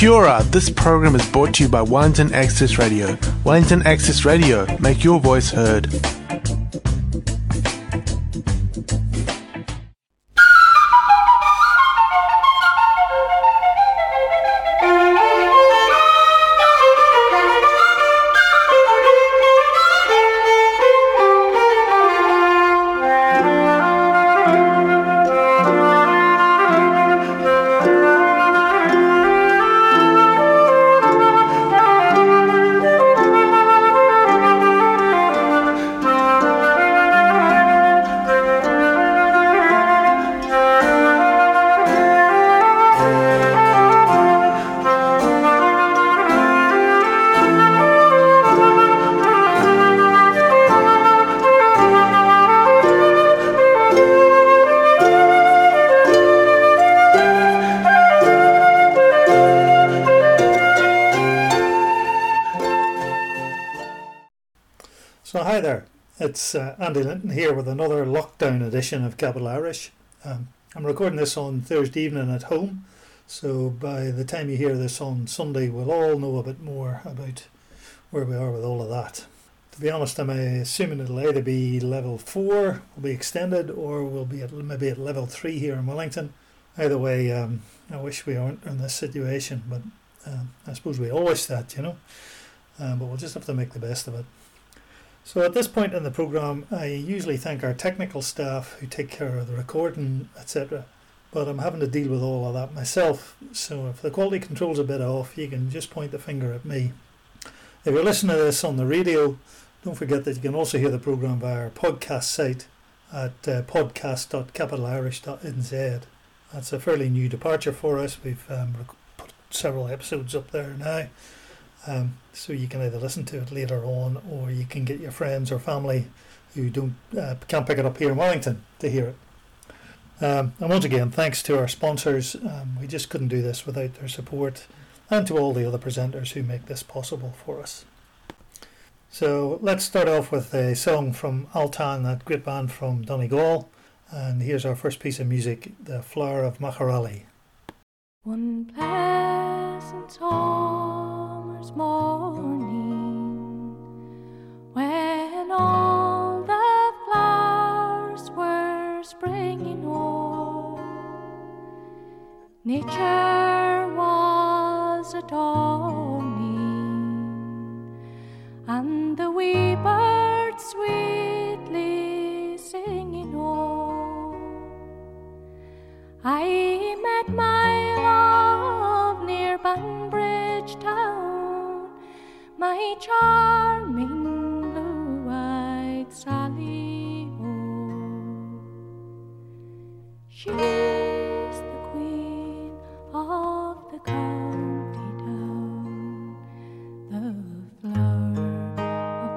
Kia ora, this program is brought to you by Wellington Access Radio. Wellington Access Radio, make your voice heard. So hi there, it's Andy Linton here with another lockdown edition of Capital Irish. I'm recording this on Thursday evening at home, so by the time you hear this on Sunday we'll all know a bit more about where we are with all of that. To be honest, I'm assuming it'll either be level 4, will be extended, or we'll be maybe at level 3 here in Wellington. Either way, I wish we weren't in this situation, but I suppose we always that, you know. But we'll just have to make the best of it. So at this point in the programme, I usually thank our technical staff who take care of the recording, etc. But I'm having to deal with all of that myself, so if the quality control's a bit off, you can just point the finger at me. If you're listening to this on the radio, don't forget that you can also hear the programme via our podcast site at podcast.capitalirish.nz. That's a fairly new departure for us. We've put several episodes up there now. So you can either listen to it later on, or you can get your friends or family who can't pick it up here in Wellington to hear it. And once again, thanks to our sponsors. We just couldn't do this without their support, and to all the other presenters who make this possible for us. So let's start off with a song from Altan, that great band from Donegal, and here's our first piece of music, The Flower of Macharally. One pleasant summer's morning, when all the flowers were springing up, nature was adorning, and the wee birds sweetly singing oh, I met my love near Banbridge town, my charming blue-eyed Sally oh. She's the queen of the county town, the flower of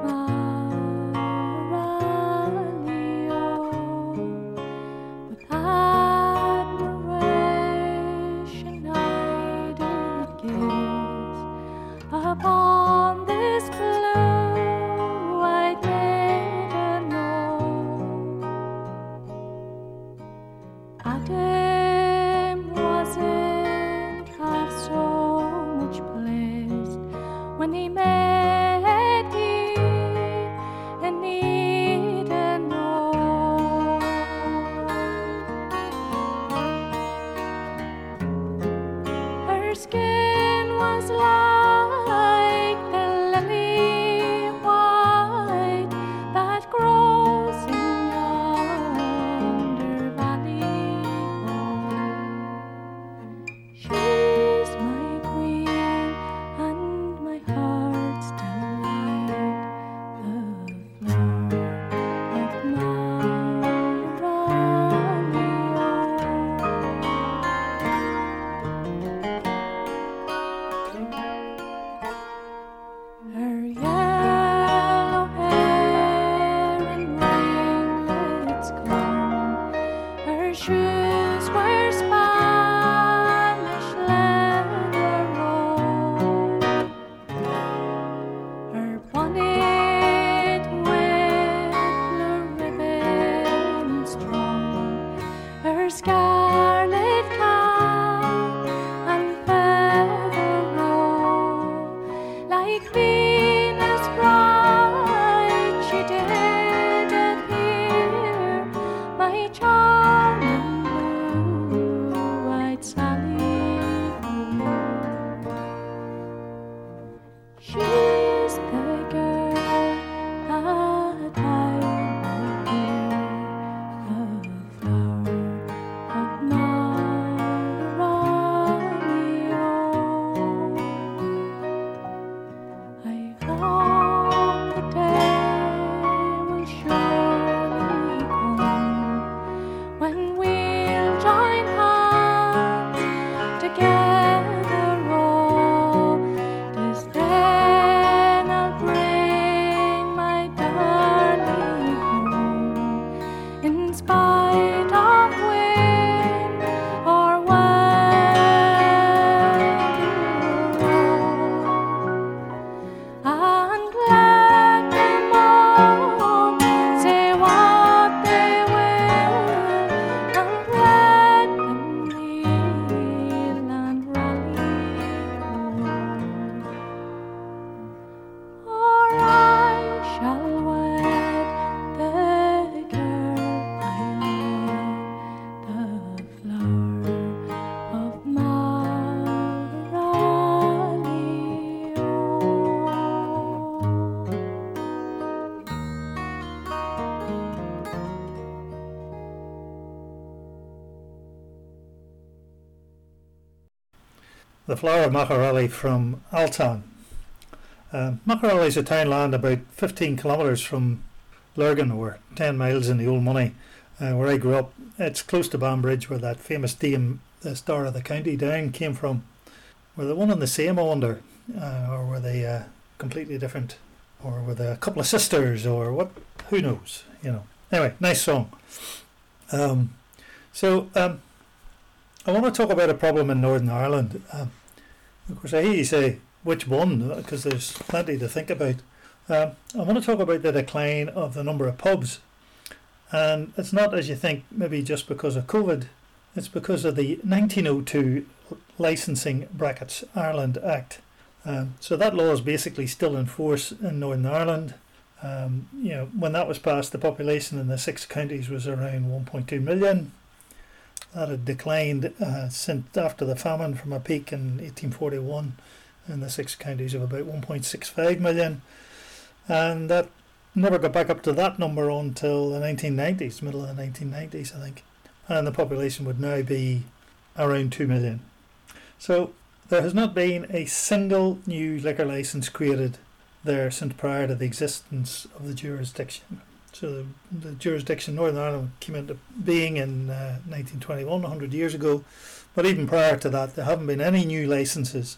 Macharally oh. With admiration I did gaze upon this blue-eyed maiden oh. Adam wasn't half so much pleased when he met Eve in Eden oh. Her skin was like the lily white that grows in yonder valley oh. She's my queen and my heart's delight, the flower of Macharally oh. the flower of Macharally from Altan. Macharally is a townland about 15 kilometres from Lurgan, or 10 miles in the old money, where I grew up. It's close to Banbridge, where that famous dame, the star of the county down, came from. Were they one and the same, I wonder? Or were they completely different? Or were they a couple of sisters, or what? Who knows, you know. Anyway, nice song. I want to talk about a problem in Northern Ireland. Of course, I hear you say, which one? Because there's plenty to think about. I want to talk about the decline of the number of pubs. And it's not, as you think, maybe just because of COVID. It's because of the 1902 Licensing (Brackets) Ireland Act. So that law is basically still in force in Northern Ireland. When that was passed, the population in the 6 counties was around 1.2 million. That had declined since after the famine from a peak in 1841 in the 6 counties of about 1.65 million. And that never got back up to that number until the 1990s, middle of the 1990s, I think. And the population would now be around 2 million. So there has not been a single new liquor licence created there since prior to the existence of the jurisdiction. So the jurisdiction, Northern Ireland, came into being in 1921, 100 years ago. But even prior to that, there haven't been any new licences.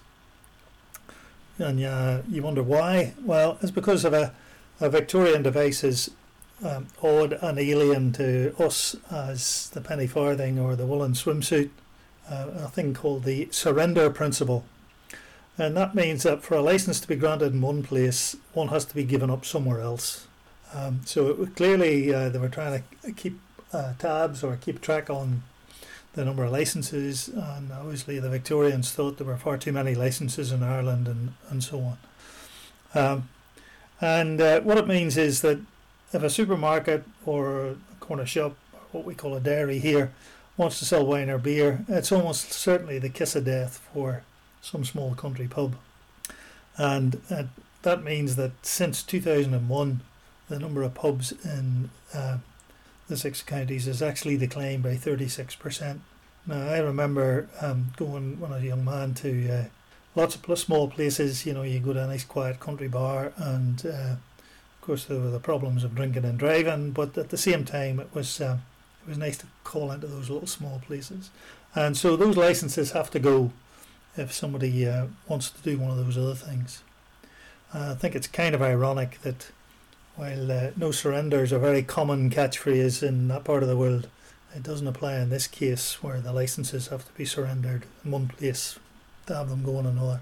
And you wonder why? Well, it's because of a Victorian device is odd and alien to us as the penny farthing or the woolen swimsuit, a thing called the surrender principle. And that means that for a licence to be granted in one place, one has to be given up somewhere else. So it was clearly they were trying to keep tabs or keep track on the number of licences, and obviously the Victorians thought there were far too many licences in Ireland and so on. What it means is that if a supermarket or a corner shop, or what we call a dairy here, wants to sell wine or beer, it's almost certainly the kiss of death for some small country pub. And that means that since 2001, the number of pubs in the 6 counties has actually declined by 36%. Now, I remember going when I was a young man to lots of small places. You know, you go to a nice quiet country bar, and of course there were the problems of drinking and driving, but at the same time it was nice to call into those little small places. And so those licenses have to go if somebody wants to do one of those other things. I think it's kind of ironic that while no surrender is a very common catchphrase in that part of the world, it doesn't apply in this case where the licenses have to be surrendered in one place to have them go in another.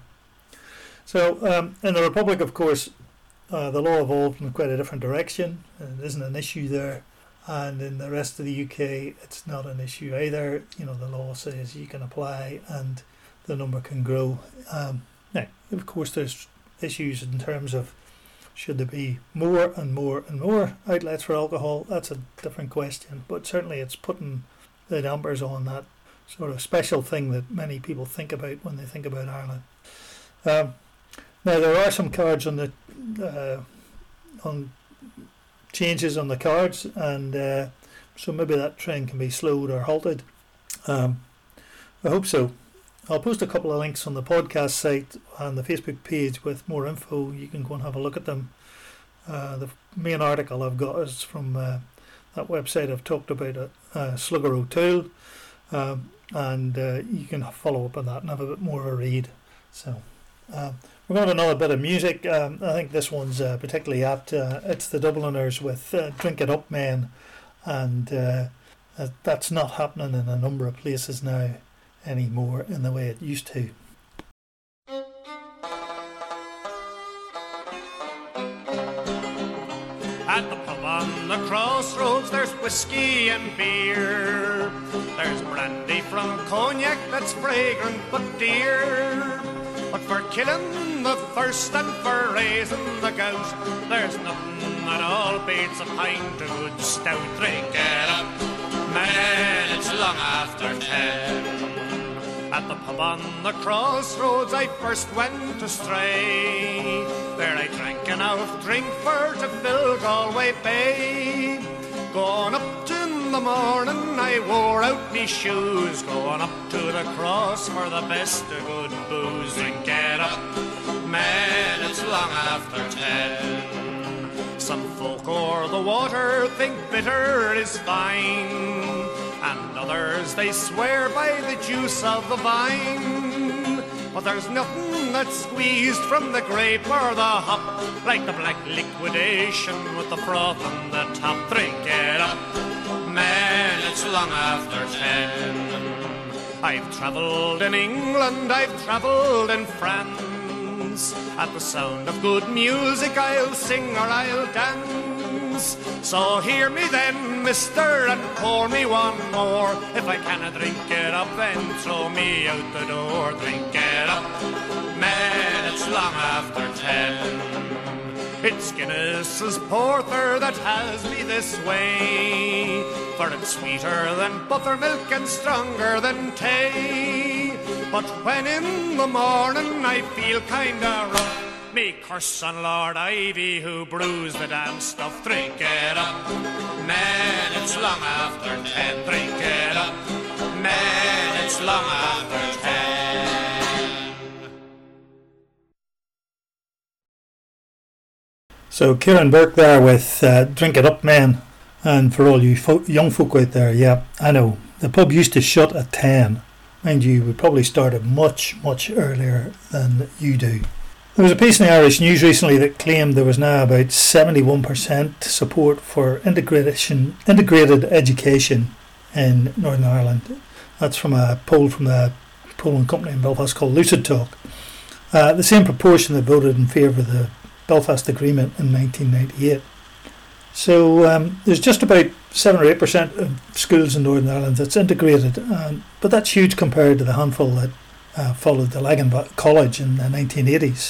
So in the Republic, of course, the law evolved in quite a different direction. It isn't an issue there. And in the rest of the UK, it's not an issue either. You know, the law says you can apply and the number can grow. Now, of course, there's issues in terms of should there be more and more and more outlets for alcohol. That's a different question. But certainly it's putting the dampers on that sort of special thing that many people think about when they think about Ireland. Now, there are some cards on changes on the cards, and so maybe that trend can be slowed or halted. I hope so. I'll post a couple of links on the podcast site and the Facebook page with more info. You can go and have a look at them. The main article I've got is from that website I've talked about, Slugger O'Toole, and you can follow up on that and have a bit more of a read. So we're going to have another bit of music. I think this one's particularly apt. It's the Dubliners with Drink It Up Men, and that's not happening in a number of places now anymore in the way it used to. At the pub on the crossroads there's whiskey and beer. There's brandy from cognac that's fragrant but dear. But for killing the thirst and for raising the gout, there's nothing that all beats a pint of good stout. Drink it up, man, it's long after 10. At the pub on the crossroads I first went astray. There I drank enough drink for to fill Galway Bay. Gone up to the morning I wore out me shoes, going up to the cross for the best of good booze. Drink it up, man, it's long after 10. Some folk o'er the water think bitter is fine, and others they swear by the juice of the vine. But there's nothing that's squeezed from the grape or the hop like the black liquidation with the froth on the top. Drink it up, man, it's long after 10. I've travelled in England, I've travelled in France. At the sound of good music I'll sing or I'll dance. So hear me then, mister, and pour me one more. If I cannot drink it up, then throw me out the door. Drink it up, man, it's long after 10. It's Guinness's porter that has me this way, for it's sweeter than buttermilk and stronger than tea. But when in the morning I feel kinda rough, me curse on Lord Ivy who brews the damn stuff. Drink it up, man, it's long after 10. Drink it up, man, it's long after 10. So Kieran Burke there with Drink It Up Men. And for all you young folk out there, yeah, I know, the pub used to shut at 10. Mind you, we probably started much, much earlier than you do. There was a piece in the Irish News recently that claimed there was now about 71% support for integrated education in Northern Ireland. That's from a poll from the polling company in Belfast called Lucid Talk. The same proportion that voted in favour of the Belfast Agreement in 1998. So there's just about 7 or 8% of schools in Northern Ireland that's integrated, but that's huge compared to the handful that followed the Lagan College in the 1980s.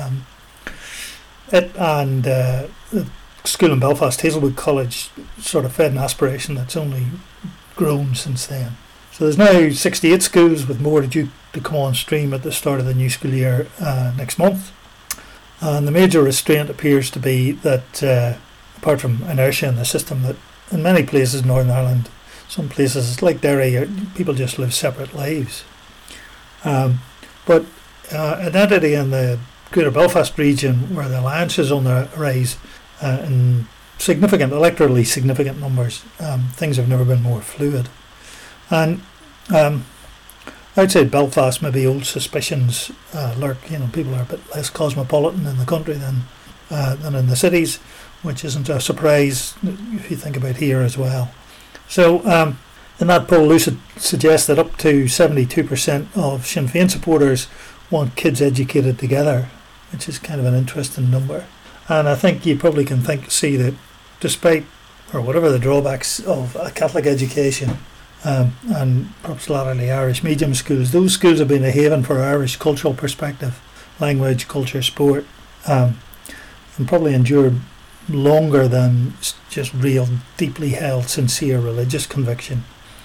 It and the school in Belfast, Hazelwood College, sort of fed an aspiration that's only grown since then. So there's now 68 schools, with more due to come on stream at the start of the new school year next month. And the major restraint appears to be that, apart from inertia in the system, that in many places in Northern Ireland, some places like Derry, people just live separate lives. But an entity in the Greater Belfast region where the Alliance is on the rise in electorally significant numbers, things have never been more fluid. And outside Belfast, maybe old suspicions lurk. People are a bit less cosmopolitan in the country than in the cities, which isn't a surprise if you think about here as well. So in that poll, Lucid suggests that up to 72% of Sinn Féin supporters want kids educated together, which is kind of an interesting number. And I think you probably can see that despite, or whatever the drawbacks of a Catholic education, and perhaps latterly Irish medium schools, those schools have been a haven for Irish cultural perspective, language, culture, sport, and probably endured longer than just real, deeply held, sincere religious conviction.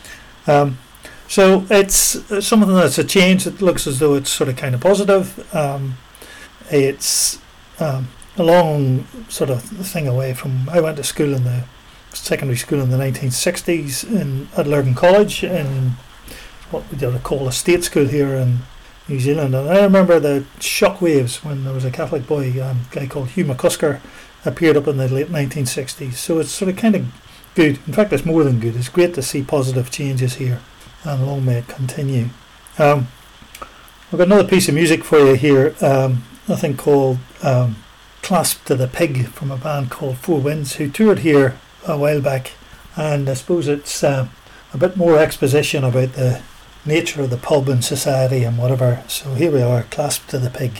So it's something that's a change. It looks as though it's sort of kind of positive. It's a long sort of thing away from. I went to school in the secondary school in the 1960s at Lurgan College, in what we call a state school here in New Zealand. And I remember the shockwaves when there was a Catholic boy, a guy called Hugh McCusker, appeared up in the late 1960s. So it's sort of kind of good. In fact, it's more than good. It's great to see positive changes here, and long may it continue. I've got another piece of music for you here, I think called Clasp to the Pig, from a band called Four Winds, who toured here a while back, and I suppose it's a bit more exposition about the nature of the pub and society and whatever. So here we are, Clasp to the Pig.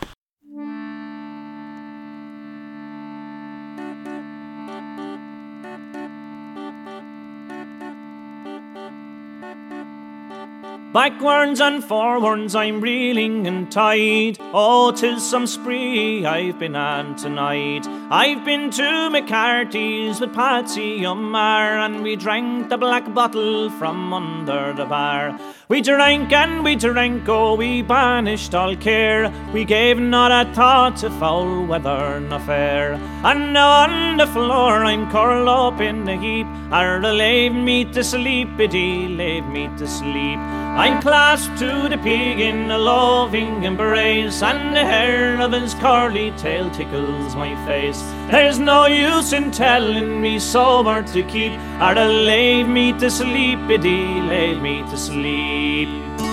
Backwards and forwards I'm reeling and tied. Oh, 'tis some spree I've been on tonight. I've been to McCarthy's with Patsy Umar, and we drank the black bottle from under the bar. We drank and we drank, oh, we banished all care. We gave not a thought to foul weather nor fair. And now on the floor I'm curled up in a heap. Arda lave me to sleep, biddy, lave me to sleep. I'm clasped to the pig in a loving embrace, and the hair of his curly tail tickles my face. There's no use in telling me sober to keep. Arda lave me to sleep, biddy, lave me to sleep.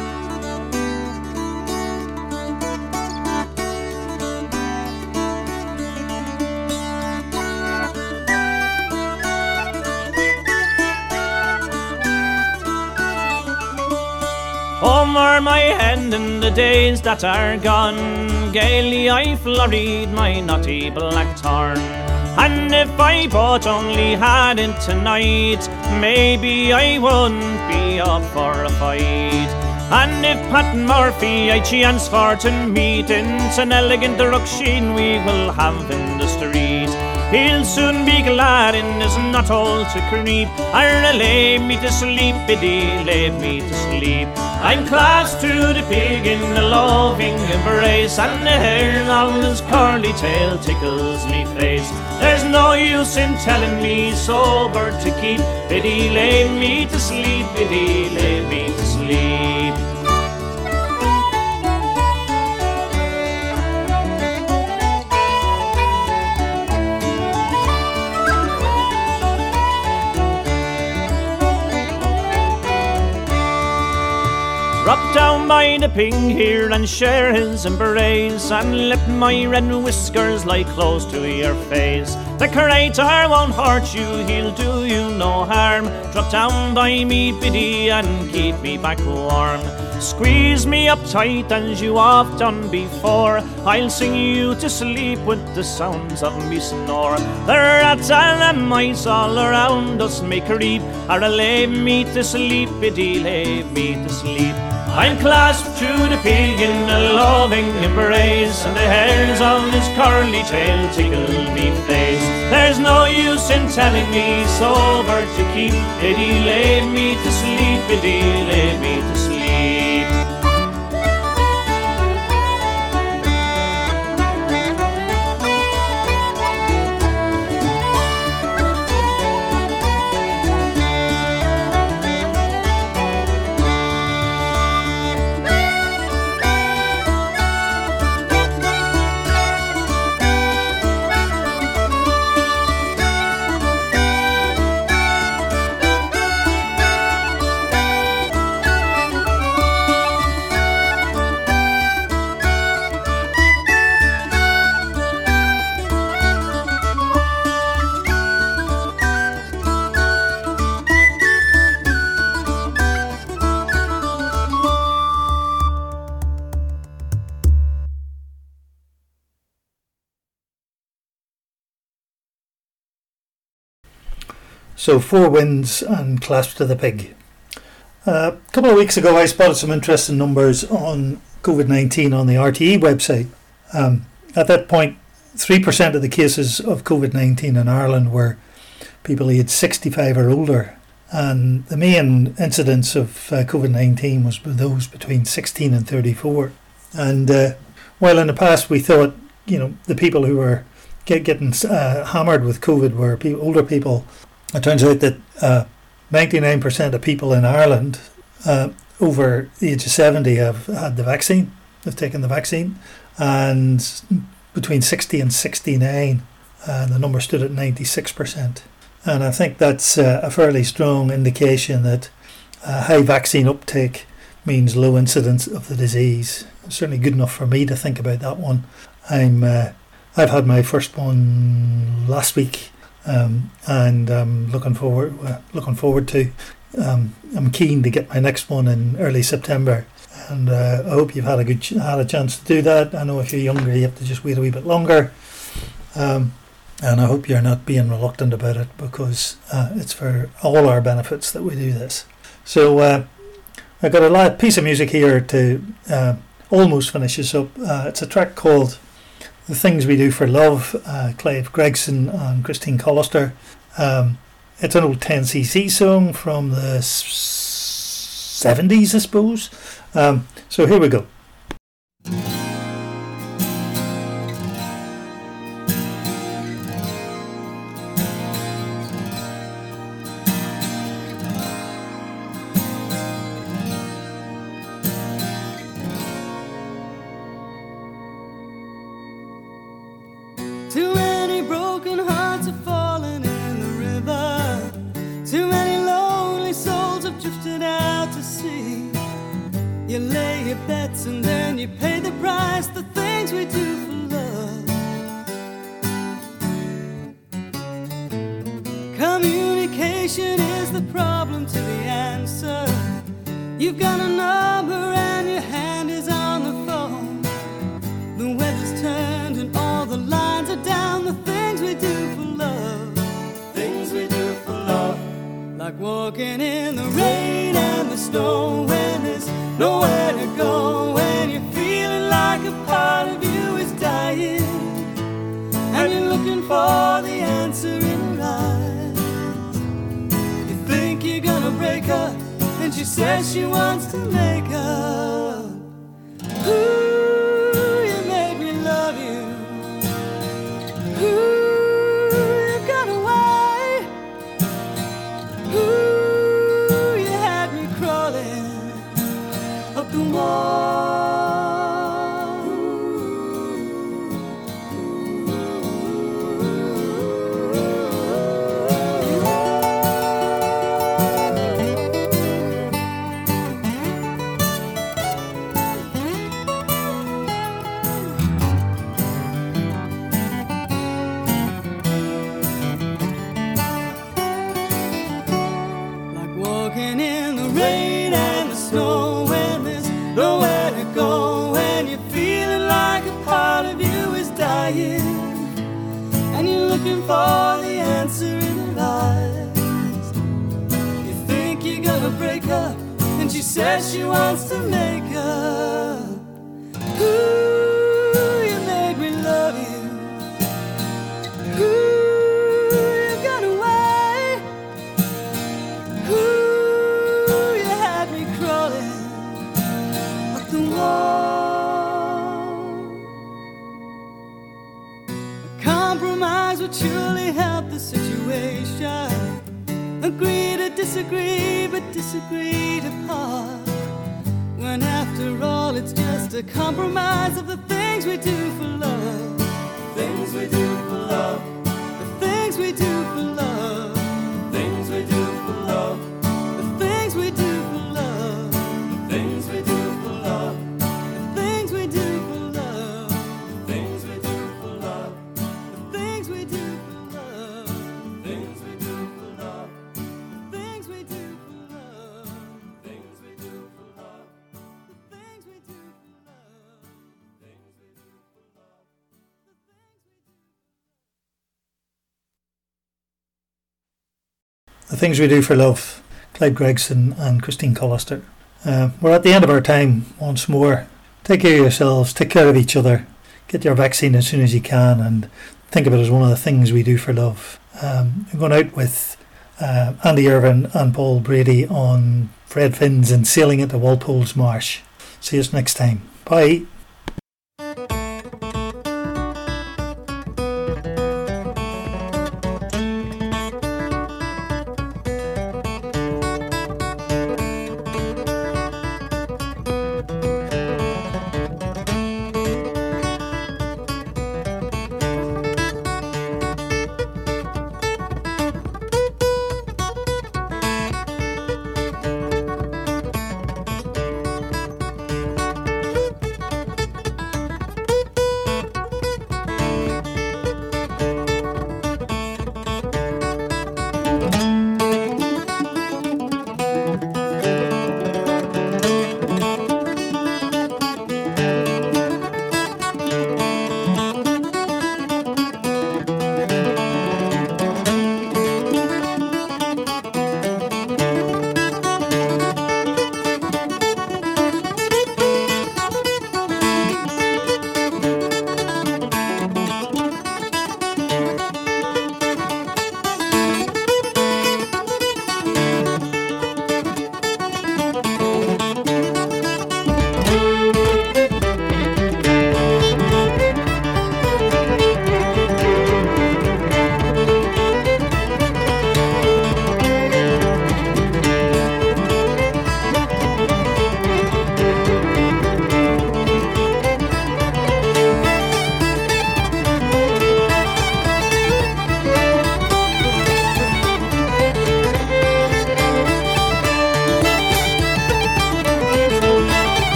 Over my head in the days that are gone, gaily I flurried my naughty blackthorn. And if I but only had it tonight, maybe I wouldn't be up for a fight. And if Pat Murphy I chance for to meet, it's an elegant ruckshin we will have in the street. He'll soon be glad in his nuthole to creep, and lay me to sleep, biddy, lay me to sleep. I'm clasped to the pig in a loving embrace, and the hair of his curly tail tickles me face. There's no use in telling me sober to keep, biddy, lay me to sleep, biddy, lay me to sleep. Drop down by the pig here and share his embrace, and let my red whiskers lie close to your face. The curator won't hurt you, he'll do you no harm. Drop down by me, biddy, and keep me back warm. Squeeze me up tight as you have done before. I'll sing you to sleep with the sounds of me snore. The rats and the mice all around us may creep, or lay me to sleep, biddy, lay me to sleep. I'm clasped to the pig in a loving embrace, and the hairs on his curly tail tickle me face. There's no use in telling me sober to keep, biddy, lay me to sleep, biddy, lay me to sleep. So Four Winds and Clasped to the Pig. A couple of weeks ago I spotted some interesting numbers on COVID-19 on the RTE website. At that point, 3% of the cases of COVID-19 in Ireland were people aged 65 or older, and the main incidence of COVID-19 was with those between 16 and 34. And while in the past we thought, the people who were getting hammered with COVID were older people, it turns out that 99% of people in Ireland over the age of 70 have had the vaccine, have taken the vaccine, and between 60 and 69 the number stood at 96%. And I think that's a fairly strong indication that high vaccine uptake means low incidence of the disease. It's certainly good enough for me to think about that one. I've had my first one last week. And I'm looking forward to. I'm keen to get my next one in early September, and I hope you've had a chance to do that. I know if you're younger, you have to just wait a wee bit longer, and I hope you're not being reluctant about it, because it's for all our benefits that we do this. So I've got a piece of music here to almost finish us up. It's a track called The Things We Do for Love, Clive Gregson and Christine Collister. It's an old 10cc song from the 70s, I suppose. So here we go. Too many broken hearts have fallen in the river. Too many lonely souls have drifted out to sea. You lay your bets and then you pay the price. The things we do for love. Communication is the problem to the answer. You've got a number and your hand is on the phone. The weather's turned and all the lines are down. The things we do for love. Things we do for love. Like walking in the rain and the snow when there's nowhere to go. When you're feeling like a part of you is dying and you're looking for the answer in her eyes. You think you're gonna break her and she says she wants to make up. Ooh, you made me love you. Ooh, you got away. Ooh, you had me crawling up the wall. Like walking in the rain and the snow when there's nowhere to go. When you're feeling like a part of you is dying and you're looking for the answer in her eyes. You think you're gonna break up and she says she wants to make up. Ooh, you made me love you. Ooh, you got away. Ooh, you had me crawling up the wall. A compromise would surely help the situation. Agree to disagree, but disagree to part. When after all it's just a compromise of the things we do for love. Things we do for love. The things we do for love. Things we do for love. The things we do for love. The things we do for love. The things we do for love. The things we do for love. The things we do for love. The things we do for love. The things we do for love. Things we do for love. The things we do for love. Things we do for love. The Things We Do for Love, Clive Gregson and Christine Collister. We're at the end of our time once more. Take care of yourselves, take care of each other, get your vaccine as soon as you can, and think of it as one of the things we do for love. I'm going out with Andy Irvine and Paul Brady on Fred Finn's and Sailing into Walpole's Marsh. See us next time. Bye.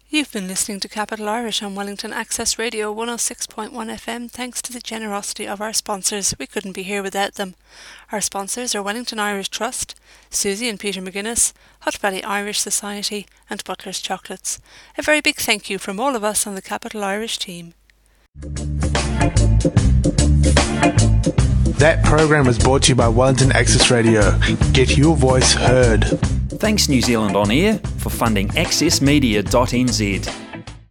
You've been listening to Capital Irish on Wellington Access Radio 106.1 FM thanks to the generosity of our sponsors. We couldn't be here without them. Our sponsors are Wellington Irish Trust, Susie and Peter McGuinness, Hutt Valley Irish Society and Butler's Chocolates. A very big thank you from all of us on the Capital Irish team. That program was brought to you by Wellington Access Radio. Get your voice heard. Thanks New Zealand On Air for funding accessmedia.nz.